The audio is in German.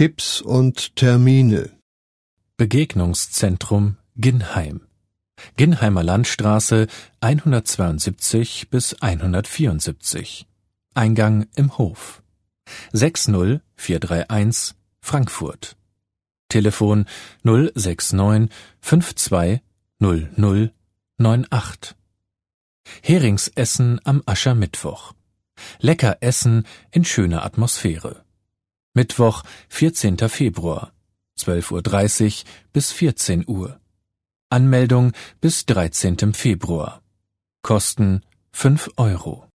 Tipps und Termine. Begegnungszentrum Ginnheim. Ginnheimer Landstraße 172 bis 174. Eingang im Hof. 60431 Frankfurt. Telefon 069 52 00 98. Heringsessen am Aschermittwoch. Lecker essen in schöner Atmosphäre. Mittwoch, 14. Februar, 12:30 bis 14 Uhr. Anmeldung bis 13. Februar. Kosten 5 Euro.